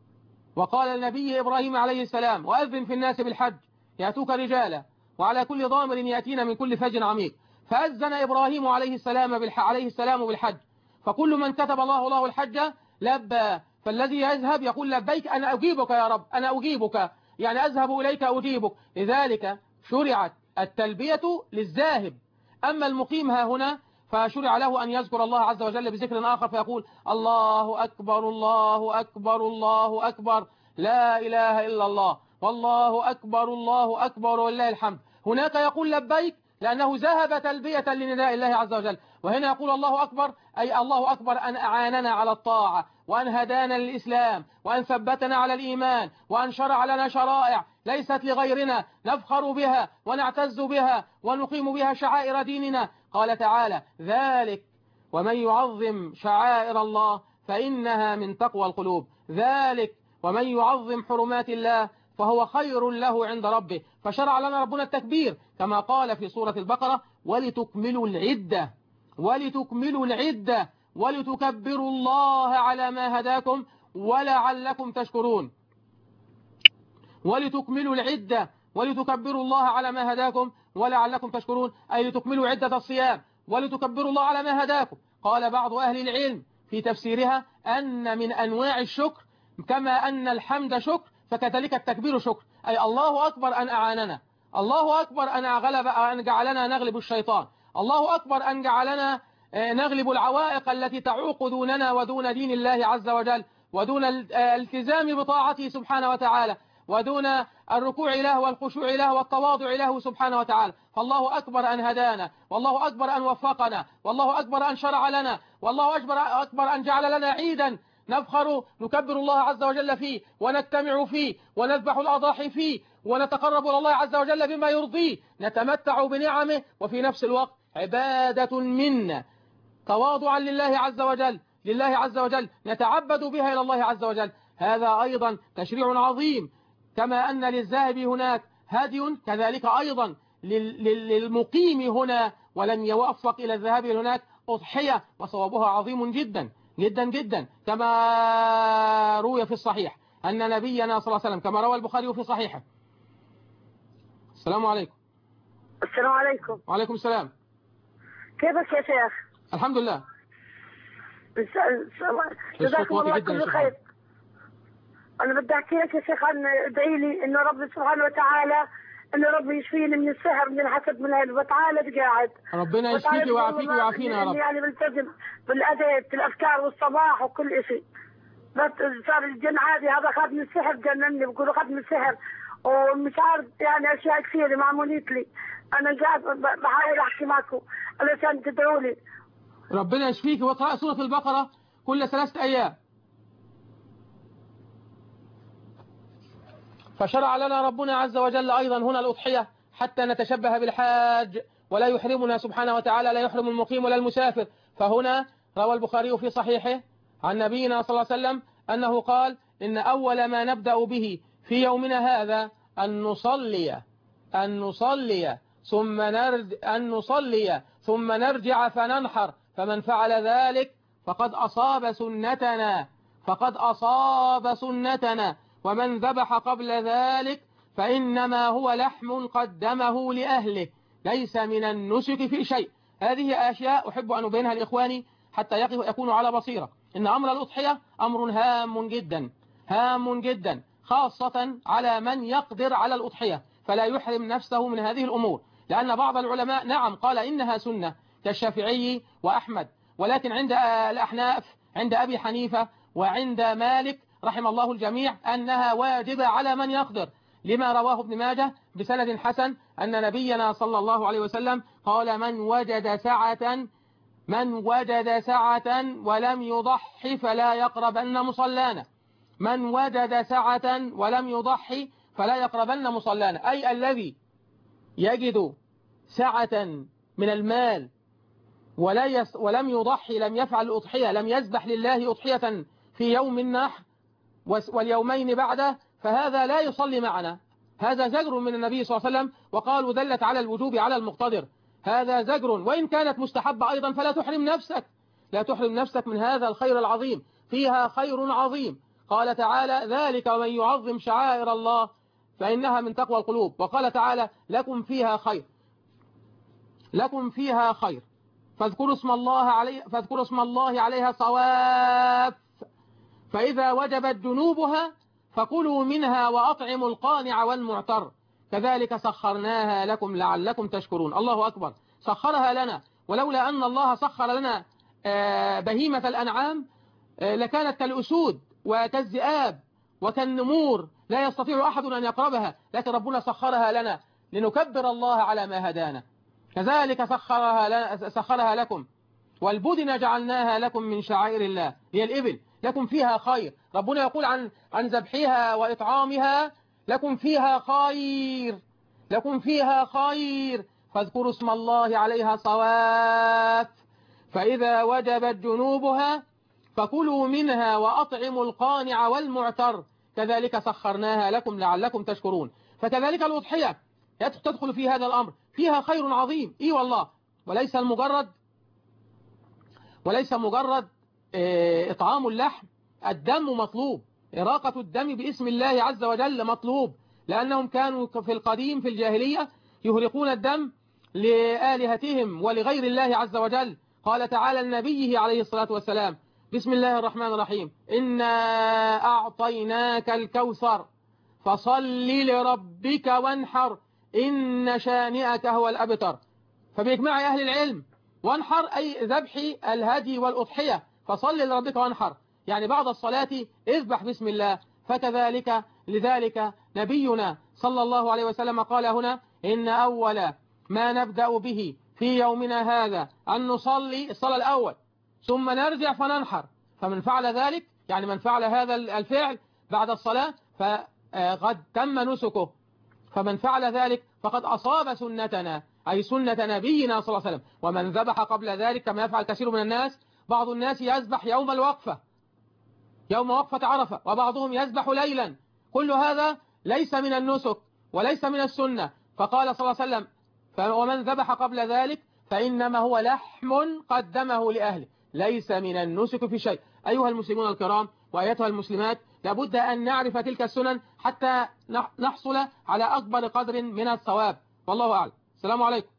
وقال لنبيه إبراهيم عليه السلام: وأذن في الناس بالحج يأتوك رجالا وعلى كل ضامر يأتين من كل فج عميق. فأذن إبراهيم عليه السلام بالحج عليه السلام بالحج، فكل من كتب الله له الحج لبى. فالذي يذهب يقول لبيك أنا أجيبك يا رب، أنا أجيبك، يعني أذهب إليك أجيبك. لذلك شرعت التلبية للذاهب. أما المقيم ها هنا فشرع له أن يذكر الله عز وجل بذكر آخر، فيقول الله أكبر الله أكبر الله أكبر لا إله إلا الله والله أكبر الله أكبر ولله الحمد. هناك يقول لبيك لأنه ذهب تلبية لنداء الله عز وجل، وهنا يقول الله أكبر أي الله أكبر أن أعاننا على الطاعة، وأن هدانا للإسلام، وأن ثبتنا على الإيمان، وأن شرع لنا شرائع ليست لغيرنا نفخر بها ونعتز بها ونقيم بها شعائر ديننا. قال تعالى: ذلك ومن يعظم شعائر الله فإنها من تقوى القلوب، ذلك ومن يعظم حرمات الله فهو خير له عند ربه. فشرع لنا ربنا التكبير كما قال في سورة البقرة: ولتكملوا العدة ولتكملوا العدة ولتكبروا الله على ما هداكم ولعلكم تشكرون. ولتكملوا العدة ولتكبروا الله على ما هداكم ولعلكم تشكرون، أي لتكملوا عدة الصيام ولتكبروا الله على ما هداكم. قال بعض أهل العلم في تفسيرها أن من أنواع الشكر كما أن الحمد شكر فكذلك التكبير شكر، أي الله أكبر أن أعاننا، الله أكبر أن غلب أن جعلنا نغلب الشيطان، الله أكبر أن جعلنا نغلب العوائق التي تعوق دوننا ودون دين الله عز وجل، ودون الالتزام بطاعته سبحانه وتعالى، ودون الركوع له والخشوع له والتواضع له سبحانه وتعالى. فالله أكبر أن هدانا، والله أكبر أن وفقنا، والله أكبر أن شرع لنا، والله أكبر أن جعل لنا عيدا نفخر نكبر الله عز وجل فيه ونجتمع فيه ونذبح الأضاحي فيه ونتقرب إلى الله عز وجل بما يرضيه، نتمتع بنعمه وفي نفس الوقت عبادة منا تواضعا لله عز وجل لله عز وجل نتعبد بها إلى الله عز وجل. هذا أيضا تشريع عظيم، كما أن للذاهب هناك هدي كذلك أيضا للمقيم هنا ولم يوفق إلى الذهاب هناك أضحية وصوابها عظيم جدا. جدا جدا، كما روي في الصحيح أن نبينا صلى الله عليه وسلم كما روى البخاري في صحيحه. السلام عليكم. السلام عليكم. وعليكم السلام. كيفك يا شيخ؟ الحمد لله. جزاكم الله كل خير. أنا بدي أحكي لك يا شيخ عن ادعي لي إنه رب سبحانه وتعالى إنه رب يشفيني من السحر من الحسد من هذا وتعالى قاعد. ربنا يشفيك ويعافيك ويعافينا يا رب. يعني بلتزم بالأدب الأفكار والصباح وكل شيء. بس صار الجن عادي هذا خد من السحر جنني بقولوا خد من السحر ومش عارف يعني أشياء كثيرة معموليت لي. أنا قاعد بحاول أحكي معكم علشان تدعوا لي. ربنا يشفيك واقرأ سورة البقرة كل ثلاثة أيام. فشرع لنا ربنا عز وجل أيضا هنا الأضحية حتى نتشبه بالحاج ولا يحرمنا سبحانه وتعالى، لا يحرم المقيم ولا المسافر. فهنا روى البخاري في صحيحه عن نبينا صلى الله عليه وسلم أنه قال إن أول ما نبدأ به في يومنا هذا أن نصلي أن نصلي ثم نرد أن نصلي ثم نرجع فننحر، فمن فعل ذلك فقد أصاب سنتنا فقد أصاب سنتنا ومن ذبح قبل ذلك فإنما هو لحم قدمه لأهله ليس من النسك في شيء. هذه أشياء أحب أن أبينها لإخواني حتى يكونوا على بصيرة. إن أمر الأضحية أمر هام جدا هام جدا، خاصة على من يقدر على الأضحية فلا يحرم نفسه من هذه الأمور، لأن بعض العلماء نعم قال إنها سنة كالشافعي وأحمد، ولكن عند الأحناف عند أبي حنيفة وعند مالك رحم الله الجميع أنها واجبة على من يقدر، لما رواه ابن ماجه بسند حسن أن نبينا صلى الله عليه وسلم قال من وجد سعة من وجد سعة ولم يضحي فلا يقربن مصلانا من وجد سعة ولم يضحي فلا يقربن مصلانا، أي الذي يجد سعة من المال ولا يس ولم يضحي لم يفعل الأضحية لم يذبح لله أضحية في يوم النحر واليومين بعده فهذا لا يصلي معنا. هذا زجر من النبي صلى الله عليه وسلم، وقالوا دلت على الوجوب على المقتدر. هذا زجر، وإن كانت مستحبة أيضا فلا تحرم نفسك لا تحرم نفسك من هذا الخير العظيم، فيها خير عظيم. قال تعالى ذلك ومن يعظم شعائر الله فإنها من تقوى القلوب. وقال تعالى لكم فيها خير لكم فيها خير فاذكروا اسم الله عليه فاذكروا اسم الله عليها صواف فإذا وجبت جنوبها فكلوا منها وأطعموا القانع والمعتر كذلك سخرناها لكم لعلكم تشكرون. الله أكبر، سخرها لنا، ولولا أن الله سخر لنا بهيمة الأنعام لكانت كالأسود وكالذئاب وكالنمور لا يستطيع أحد أن يقربها، لكن ربنا سخرها لنا لنكبر الله على ما هدانا. كذلك سخرها, لنا سخرها لكم والبدن جعلناها لكم من شعائر الله هي الإبل لكم فيها خير. ربنا يقول عن عن ذبحها وإطعامها لكم فيها خير لكم فيها خير فاذكروا اسم الله عليها صواف فإذا وجبت جنوبها فكلوا منها وأطعموا القانع والمعتر كذلك سخرناها لكم لعلكم تشكرون. فكذلك الأضحية تدخل في هذا الأمر، فيها خير عظيم إي والله، وليس المجرد وليس مجرد إطعام اللحم، الدم مطلوب، إراقة الدم باسم الله عز وجل مطلوب، لأنهم كانوا في القديم في الجاهلية يهرقون الدم لآلهتهم ولغير الله عز وجل. قال تعالى لنبيه عليه الصلاة والسلام بسم الله الرحمن الرحيم إنا أعطيناك الكوثر فصل لربك وانحر إن شانئك هو الأبتر. فبإجماع أهل العلم وانحر أي ذبح الهدي والأضحية، فصل لربك وانحر يعني بعد الصلاة اذبح بسم الله. فكذلك لذلك نبينا صلى الله عليه وسلم قال هنا إن أول ما نبدأ به في يومنا هذا أن نصلي الصلاة الأول ثم نرجع فننحر، فمن فعل ذلك يعني من فعل هذا الفعل بعد الصلاة فقد تم نسكه، فمن فعل ذلك فقد أصاب سنتنا أي سنة نبينا صلى الله عليه وسلم. ومن ذبح قبل ذلك كما يفعل كثير من الناس، بعض الناس يذبح يوم الوقفة يوم وقفة عرفة وبعضهم يذبح ليلا، كل هذا ليس من النسك وليس من السنة. فقال صلى الله عليه وسلم ومن ذبح قبل ذلك فإنما هو لحم قدمه لأهله ليس من النسك في شيء. أيها المسلمون الكرام وأيتها المسلمات، لابد أن نعرف تلك السنن حتى نحصل على أكبر قدر من الثواب، والله أعلم. السلام عليكم.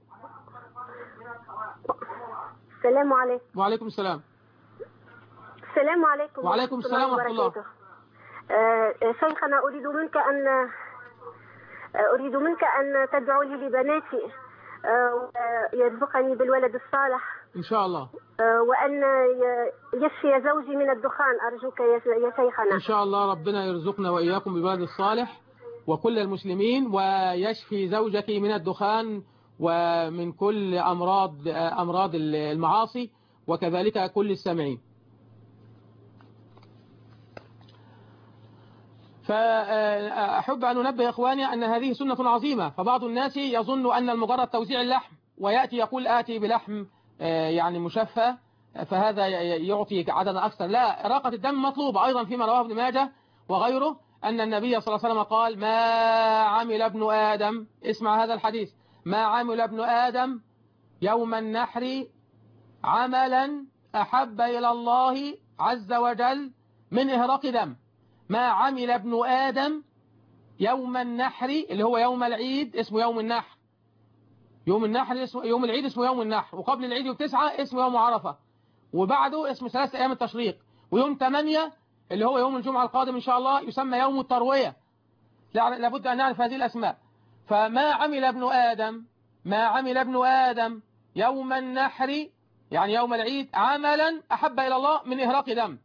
السلام عليكم. وعليكم السلام. السلام عليكم. وعليكم السلام ورحمة الله. آه شيخنا، أريد منك أن آه أريد منك أن تدعو لي لبناتي آه يرزقني بالولد الصالح إن شاء الله، آه وأن يشفي زوجي من الدخان، أرجوك يا شيخنا. إن شاء الله ربنا يرزقنا وإياكم بالولد الصالح وكل المسلمين، ويشفي زوجك من الدخان ومن كل أمراض أمراض المعاصي، وكذلك كل السامعين. فأحب أن أنبه إخواني أن هذه سنة عظيمة، فبعض الناس يظن أن المجرد توزيع اللحم ويأتي يقول آتي بلحم يعني مشفى فهذا يعطي عددا أكثر. لا، إراقة الدم مطلوبة أيضا، فيما رواه ابن ماجه وغيره أن النبي صلى الله عليه وسلم قال: ما عمل ابن آدم، اسمع هذا الحديث، ما عمل ابن آدم يوم النحر عملا أحب إلى الله عز وجل من إهراق دم. ما عمل ابن آدم يوم النحر، اللي هو يوم العيد اسمه يوم النحر، يوم النحر اسمه يوم العيد اسمه يوم النحر، وقبل العيد بتسعة اسمه يوم عرفة، وبعده اسمه ثلاث أيام التشريق، ويوم ثمانية اللي هو يوم الجمعة القادم إن شاء الله يسمى يوم التروية. لابد أن نعرف هذه الأسماء. فما عمل ابن آدم ما عمل ابن آدم يوم النحر يعني يوم العيد عملا أحب إلى الله من إهراق دم.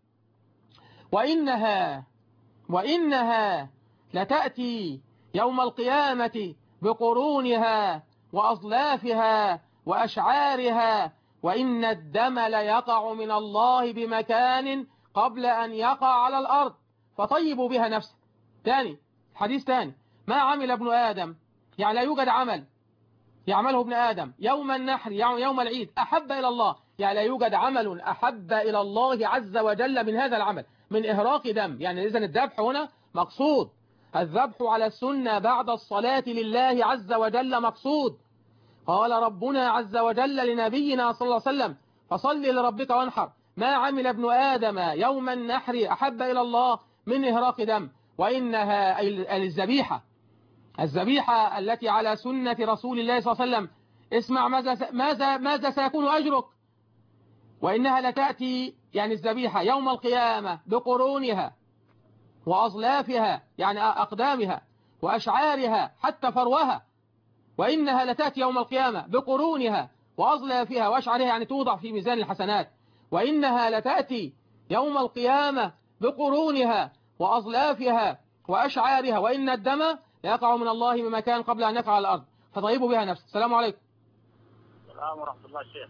وإنها وإنها لتأتي يوم القيامة بقرونها وأظلافها وأشعارها، وإن الدم ليقع من الله بمكان قبل أن يقع على الأرض فطيبوا بها نفسه. ثاني حديث ثاني، ما عمل ابن آدم يعني لا يوجد عمل يعمله ابن آدم يوم النحر يعني يوم العيد أحب إلى الله، يعني لا يوجد عمل أحب إلى الله عز وجل من هذا العمل من إهراق دم. يعني إذن الذبح هنا مقصود، الذبح على السنة بعد الصلاة لله عز وجل مقصود. قال ربنا عز وجل لنبينا صلى الله عليه وسلم: فصل لربك وانحر. ما عمل ابن آدم يوم النحر أحب إلى الله من إهراق دم. وإنها الذبيحة الذبيحة التي على سنة رسول الله صلى الله عليه وسلم، اسمع ماذا ماذا ماذا سيكون أجرك. وإنها لتأتي يعني الذبيحة يوم القيامة بقرونها وأظلافها يعني أقدامها وأشعارها حتى فروها. وإنها لتأتي يوم القيامة بقرونها وأظلافها وأشعارها يعني توضع في ميزان الحسنات. وإنها لتأتي يوم القيامة بقرونها وأظلافها وأشعارها، وإن الدم يقع من الله بمكان قبل أن يقع على الأرض فطيبوا بها نفسه. السلام عليكم. السلام ورحمة الله شيخ.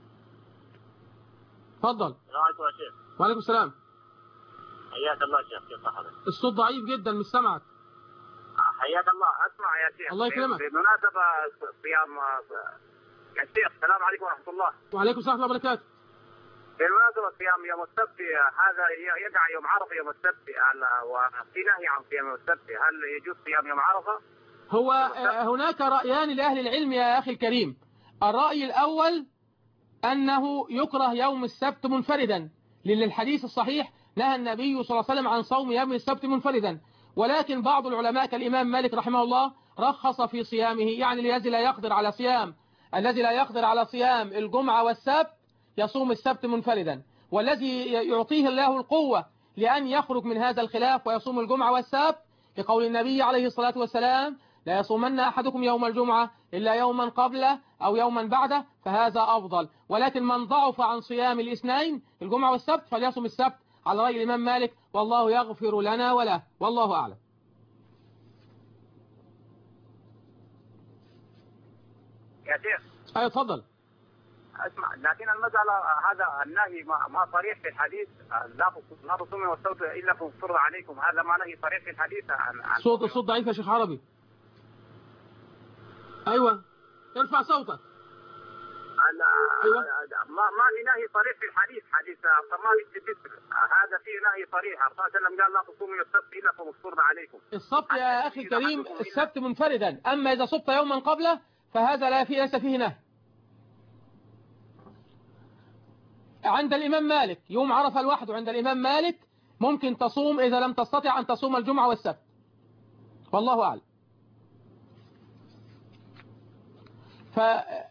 تفضل. السلام عليكم يا شيخ. وعليكم السلام. حياك الله شيخ، كيف حالك؟ الصوت ضعيف جدا مش سامعك. حياك الله. اسمع يا شيخ، الله يكرمك. بمناسبة صيام يا شيخ، السلام عليكم ورحمة الله. وعليكم السلام ورحمة الله وبركاته. بمناسبة صيام يوم السبت، هذا يقع يوم عرفة يوم السبت، وفي نهي عن صيام يوم السبت، هل يجوز صيام يوم عرفة؟ هو هناك رأيان لأهل العلم يا أخي الكريم. الرأي الأول أنه يكره يوم السبت منفردا، لأن الحديث الصحيح نهى النبي صلى الله عليه وسلم عن صوم يوم السبت منفردا. ولكن بعض العلماء كالإمام مالك رحمه الله رخص في صيامه، يعني الذي لا يقدر على صيام الذي لا يقدر على صيام الجمعة والسبت يصوم السبت منفردا، والذي يعطيه الله القوة لأن يخرج من هذا الخلاف ويصوم الجمعة والسبت لقول النبي عليه الصلاة والسلام: لا يصومن أحدكم يوم الجمعة إلا يوما قبله أو يوما بعده فهذا أفضل. ولكن من ضعف عن صيام الاثنين الجمعة والسبت فليصوم السبت على رأي الإمام مالك، والله يغفر لنا وله، والله أعلم. يا شيخ. أيوة تفضل. اسمع، لكن المسألة هذا النهي ما, ما صريح في الحديث، لا لا تصوموا والسبت إلا فافترض عليكم، هذا ما نهي صريح في الحديث عن, عن صوت الصوت ضعيف يا شيخ عربي. أيوة ارفع صوتك. أيوة. ما ما في نهي صريح في الحديث، حديث الطماوي الستر هذا فيه نهي صريح، الرسول صلى الله عليه وسلم قال لا تصوموا السبت إلا فافترض عليكم. السبت يا أخي الكريم السبت منفردا، أما إذا صبت يوما قبله فهذا لا فيه ليس فيه نهي. عند الإمام مالك يوم عرفة لوحده عند الإمام مالك ممكن تصوم إذا لم تستطع أن تصوم الجمعة والسبت، والله أعلم. ف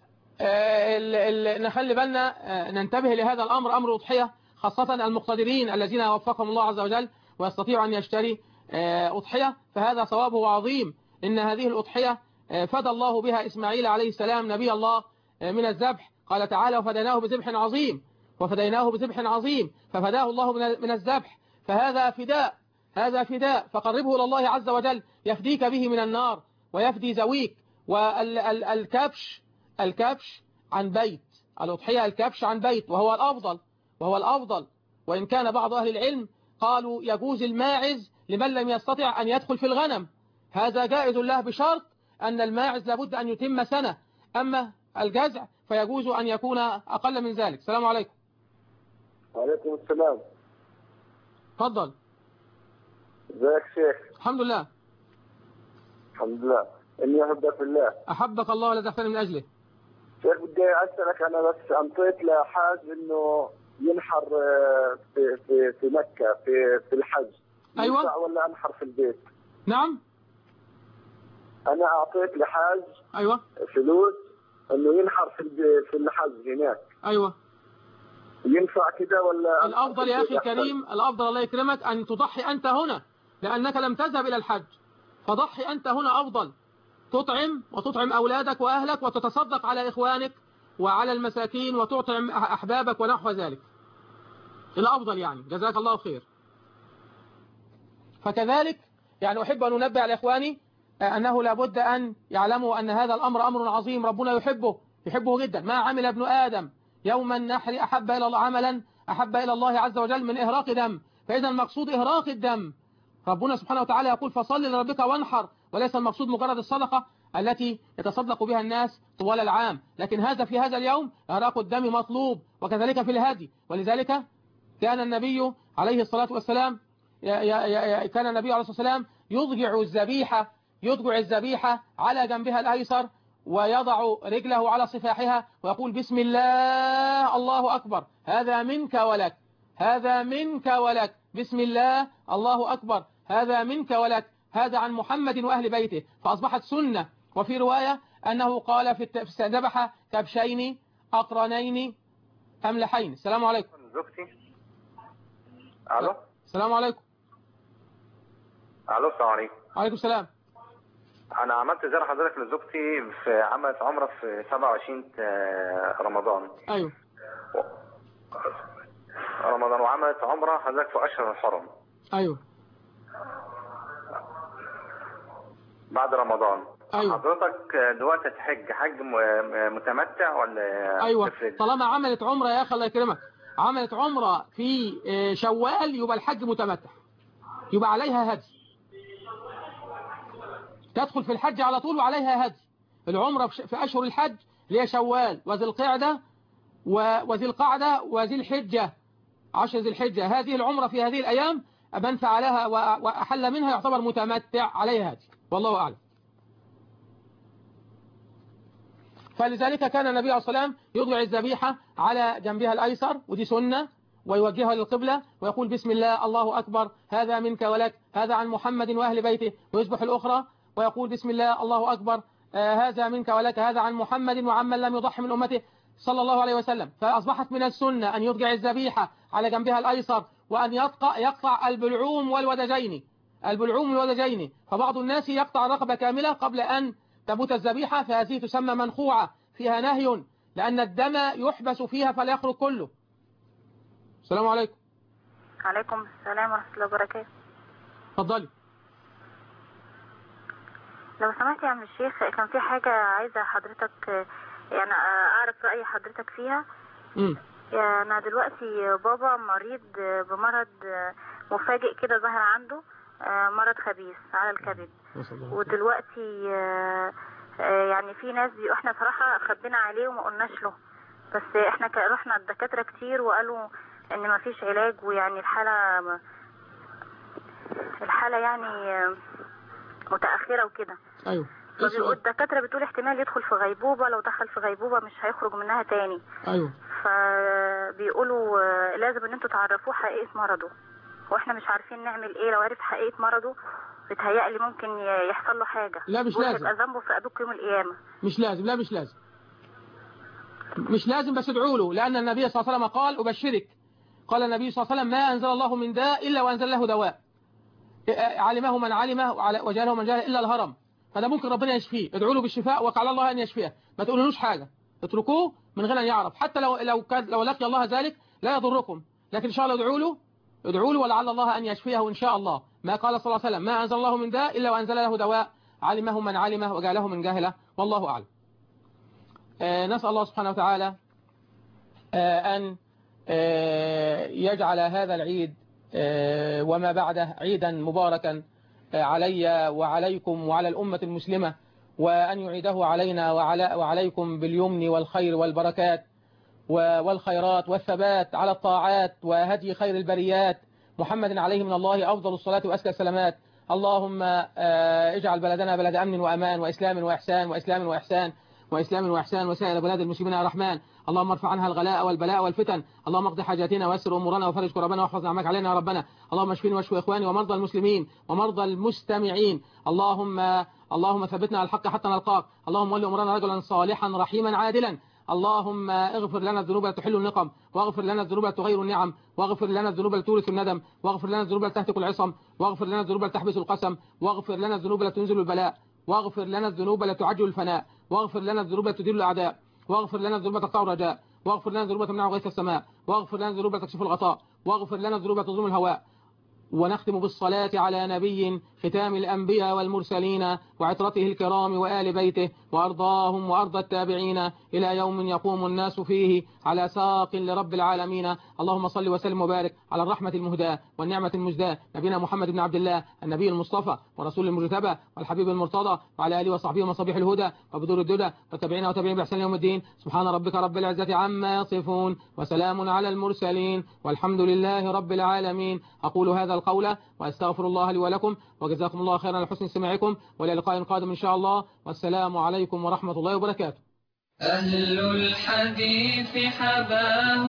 نخلي بالنا ننتبه لهذا الأمر، أمر أضحية، خاصة المقتدرين الذين وفقهم الله عز وجل ويستطيع أن يشتري أضحية، فهذا صوابه عظيم. إن هذه الأضحية فدى الله بها إسماعيل عليه السلام نبي الله من الذبح، قال تعالى وفديناه بذبح عظيم، وفديناه بذبح عظيم، ففداه الله من الذبح، فهذا فداء، هذا فداء، فقربه إلى الله عز وجل يفديك به من النار ويفدي ذويك. والكبش الكبش عن بيت، الأضحية الكبش عن بيت، وهو الأفضل، وهو الأفضل. وإن كان بعض أهل العلم قالوا يجوز الماعز لمن لم يستطع أن يدخل في الغنم، هذا جائز له بشرط أن الماعز لابد أن يتم سنة، أما الجزع فيجوز أن يكون أقل من ذلك. السلام عليكم. وعليكم السلام. تفضل. ازيك شيخ؟ الحمد لله. الحمد لله. إني أحبك في الله. أحبك الله الذي أحببتني من أجله. شيخ بدي أسألك، أنا بس أنطيت لحاج إنه ينحر في في في مكة في في الحج. أيوة. ينفع ولا أنحر في البيت؟ نعم. أنا أعطيت لحاج أيوة فلوس إنه ينحر في في الحج هناك. أيوة. ينفع كده ولا؟ الأفضل يا أخي الكريم، الأفضل الله يكرمك أن تضحي أنت هنا، لأنك لم تذهب إلى الحج، فضحي أنت هنا أفضل، تطعم وتطعم أولادك وأهلك وتتصدق على إخوانك وعلى المساكين وتطعم أحبابك ونحو ذلك، الأفضل يعني، جزاك الله خير. فكذلك يعني أحب أن أنبه على إخواني أنه لابد أن يعلموا أن هذا الأمر أمر عظيم، ربنا يحبه يحبه جدا. ما عمل ابن آدم يوم النحر أحب إلى الله عملا أحب إلى الله عز وجل من إهراق دم، فإذا المقصود إهراق الدم. ربنا سبحانه وتعالى يقول فصل لربك وانحر، وليس المقصود مجرد الصدقة التي يتصدق بها الناس طوال العام، لكن هذا في هذا اليوم إهراق الدم مطلوب، وكذلك في الهدي. ولذلك كان النبي عليه الصلاة والسلام كان النبي عليه الصلاة والسلام يضجع الذبيحة يضجع الذبيحة على جنبها الأيسر، ويضع رجله على صفاحها ويقول بسم الله الله أكبر، هذا منك ولك، هذا منك ولك، بسم الله الله أكبر، هذا منك ولك. هذا عن محمد وأهل بيته، فأصبحت سنة. وفي رواية أنه قال في ذبح كبشين أقرنين أملحين. السلام عليكم. زوجتي. ألو. السلام عليكم. ألو السلام عليكم. وعليكم السلام. أنا عملت زيارة حضرتك لزوجتي في عملت عمرة في سبعة وعشرين رمضان. أيوه. رمضان، وعملت عمرة حضرتك في أشهر الحرم. أيوه. بعد رمضان. أيوه. حضرتك دلوقتي تحج حج متمتع ولا؟ أيوه. تفرد؟ طالما عملت عمرة يا أخي الله يكرمك، عملت عمرة في شوال يبقى الحج متمتع، يبقى عليها هدي، تدخل في الحج على طول وعليها هدي. العمرة في أشهر الحج اللي هي شوال وذي القعدة وذي القعدة وذي الحجة، عشر ذي الحجة، هذه العمرة في هذه الأيام من فعلها وأحل منها يعتبر متمتع، عليها هدي، والله أعلم. فلذلك كان النبي عليه الصلاة والسلام يضع الذبيحة على جنبها الأيسر، ودي سنة، ويوجهها للقبلة ويقول بسم الله الله أكبر، هذا منك ولك، هذا عن محمد وأهل بيته، ويصبح الأخرى ويقول بسم الله الله أكبر، آه هذا منك ولك، هذا عن محمد وعمن لم يضحي من أمته صلى الله عليه وسلم. فأصبحت من السنة أن يضجع الذبيحة على جنبها الأيسر، وأن يقطع, يقطع البلعوم والودجين البلعوم والودجين فبعض الناس يقطع الرقبة كاملة قبل أن تموت الذبيحة، فهذه تسمى منخوعة، فيها نهي لأن الدم يحبس فيها فلا يخرج كله. السلام عليكم. عليكم السلام ورحمة الله وبركاته. اتفضلي. لو سمحت يا عم الشيخ، كان في حاجة عايزة حضرتك يعني أعرف رأي حضرتك فيها. امم يعني أنا دلوقتي بابا مريض بمرض مفاجئ كده ظهر عنده، مرض خبيث على الكبد، ودلوقتي يعني في ناس بي... احنا صراحة خبينا عليه وما قلناش له، بس احنا رحنا الدكاترة كتير وقالوا ان ما فيش علاج، ويعني الحالة الحالة يعني متأخرة وكده. ايوه. الدكاترة بتقول احتمال يدخل في غيبوبة، لو دخل في غيبوبة مش هيخرج منها تاني. ايوه. ف بيقولوا آه، لازم ان انتوا تعرفوه حقيقة مرضه، واحنا مش عارفين نعمل ايه. لو عرف حقيقة مرضه بتهيألي ممكن ي- يحصل له حاجة. لا مش لازم. يبقى ذنبه في ابوك يوم القيامة. مش لازم. لا مش لازم مش لازم بس ادعوا له، لأن النبي صلى الله عليه وسلم قال أبشرك، قال النبي صلى الله عليه وسلم ما أنزل الله من داء إلا وأنزل له دواء، علمه من علمه وجهله من جهله إلا الهرم. فده ممكن ربنا يشفيه، ادعوا له بالشفاء وقال الله أن يشفيه، ما تقولوش حاجة، اتركوه من غير أن يعرف، حتى لو لو كان لو لقي الله ذلك لا يضركم، لكن إن شاء الله ادعوا له ادعوا له ولعل الله أن يشفيه إن شاء الله. ما قال صلى الله عليه وسلم ما أنزل الله من داء إلا وأنزل له دواء، علمه من علمه وجهله من جهله، والله أعلم. آه نسأل الله سبحانه وتعالى آه أن آه يجعل هذا العيد آه وما بعده عيدا مباركا آه علي وعليكم وعلى الأمة المسلمة، وأن يعيده علينا وعلى وعليكم باليمن والخير والبركات والخيرات والثبات على الطاعات وهدي خير البريات محمد عليه من الله أفضل الصلاة وأزكى السلامات. اللهم اجعل بلدنا بلد أمن وأمان وإسلام وإحسان وإسلام وإحسان وإسلام وإحسان وسائر بلاد المسلمين يا رحمن. اللهم ارفع عنها الغلاء والبلاء والفتن، اللهم اقض حاجاتنا ويسر أمورنا وفرج كربنا واحفظ نعمك علينا يا ربنا. اللهم اشفني واشفي إخواني ومرضى المسلمين ومرضى المستمعين. اللهم اللهم ثبتنا على الحق حتى نلقاك. اللهم ول أمرنا رجلا صالحا رحيما عادلا. اللهم اغفر لنا الذنوب التي تحل النقم، واغفر لنا الذنوب التي تغير النعم، واغفر لنا الذنوب التي تورث الندم، واغفر لنا الذنوب التي تهتك العصم، واغفر لنا الذنوب التي تحبس القسم، واغفر لنا الذنوب التي تنزل البلاء، واغفر لنا الذنوب التي تعجل الفناء، واغفر لنا الذنوب التي تدل الأعداء، واغفر لنا الذنوب التي تقطع الرجاء، واغفر لنا الذنوب التي تمنع غيث السماء، واغفر لنا الذنوب التي تكشف الغطاء، واغفر لنا الذنوب التي تظلم الهواء. ونختم بالصلاة على نبي ختام الأنبياء والمرسلين وعطرته الكرام وآل بيته وأرضاهم وأرض التابعين إلى يوم يقوم الناس فيه على ساق لرب العالمين. اللهم صل وسلم وبارك على الرحمة المهداة والنعمة المزداة نبينا محمد بن عبد الله النبي المصطفى ورسول المجتبى والحبيب المرتضى وعلى آله وصحبه ومصابيح الهدى وبدور الددى والتابعين وتابعين بإحسان يوم الدين. سبحان ربك رب العزة عما يصفون وسلام على المرسلين والحمد لله رب العالمين. أقول هذا القول وأستغفر الله لي ولكم وجزاكم الله خيرا على حسن سماعكم وإلى لقاء قادم إن شاء الله والسلام عليكم ورحمة الله وبركاته. أهل الحديث حباه